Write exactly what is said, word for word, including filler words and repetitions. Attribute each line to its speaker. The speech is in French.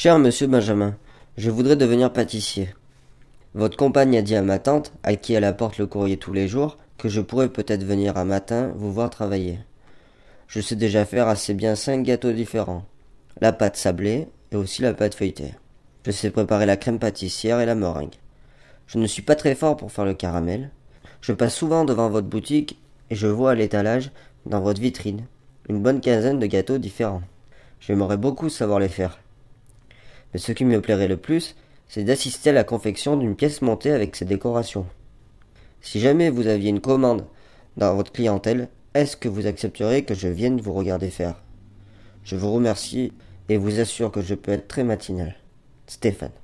Speaker 1: Cher monsieur Benjamin, je voudrais devenir pâtissier. Votre compagne a dit à ma tante, à qui elle apporte le courrier tous les jours, que je pourrais peut-être venir un matin vous voir travailler. Je sais déjà faire assez bien cinq gâteaux différents. La pâte sablée et aussi la pâte feuilletée. Je sais préparer la crème pâtissière et la meringue. Je ne suis pas très fort pour faire le caramel. Je passe souvent devant votre boutique et je vois à l'étalage, dans votre vitrine, une bonne quinzaine de gâteaux différents. J'aimerais beaucoup savoir les faire. Mais ce qui me plairait le plus, c'est d'assister à la confection d'une pièce montée avec ses décorations. Si jamais vous aviez une commande dans votre clientèle, est-ce que vous accepteriez que je vienne vous regarder faire? Je vous remercie et vous assure que je peux être très matinal. Stéphane.